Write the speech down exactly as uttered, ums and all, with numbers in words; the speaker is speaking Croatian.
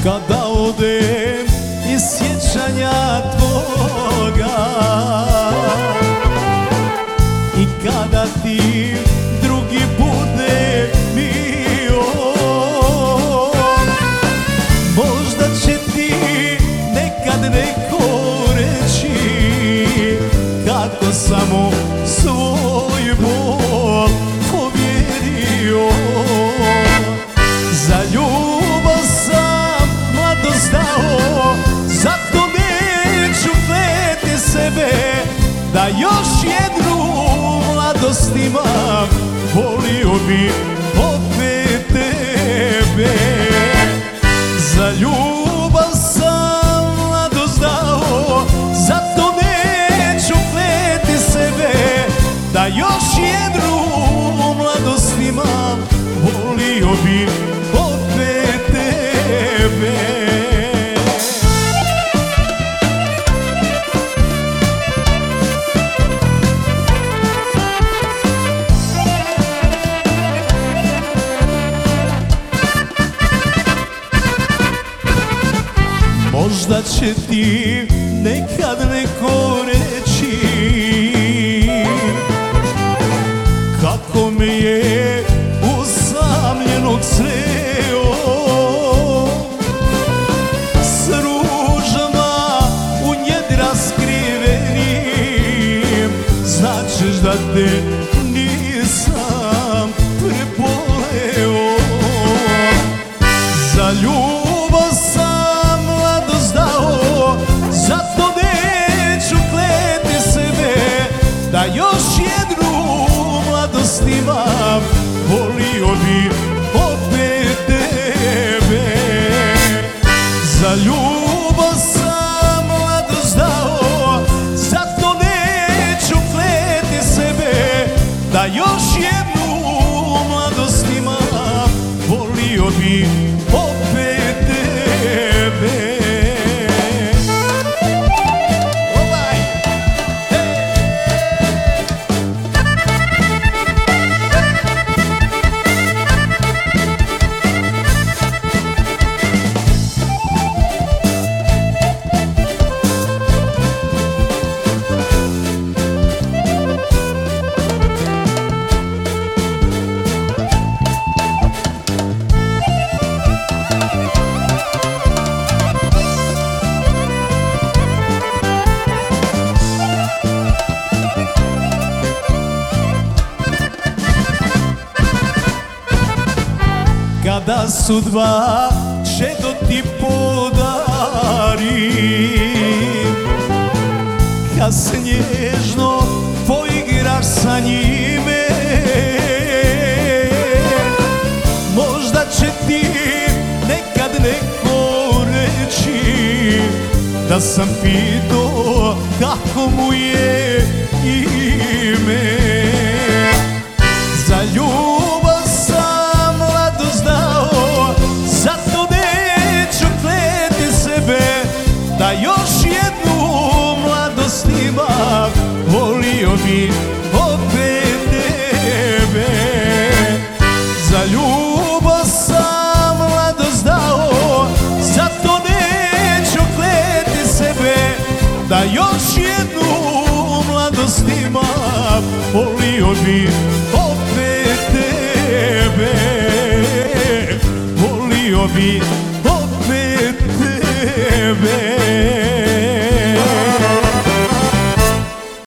Kada odem iz sjećanja tvoga i kada ti drugi bude mio, možda će ti nekad neko reći kako samo svoj bol povjerio. Za ljubav sam mladost dao, zato neću kleti sebe da još jednu mladost imam. Volio bi opet tebe. Za ljubav sam mladost dao, zato neću kleti sebe da još jednu mladost imam. Volio bi opet tebe. Možda će ti nekad neko reći kako me je usamljenog sreo, s ružama u njedra skrivenim. Značeš da te nisam preboleo. Za ljubav sam mladost dao, zato neću kleti sebe da još jednu mladost imam. Volio bi opet tebe. Za ljubav sam mladost dao, zato neću kleti sebe da još jednu mladost imam. Volio bi opet tebe. Kada sudba čedo ti podari, kad se nježno poigraš sa njime, možda će ti nekad neko reći da sam pitao kako mu je ime. Za ljubav sam mladost dao, zato neću kleti sebe da još jednu mladost imam. Volio bi opet tebe. Za ljubav sam mladost dao, zato neću kleti sebe da još jednu mladost imam. Volio bi opet tebe. Volio bi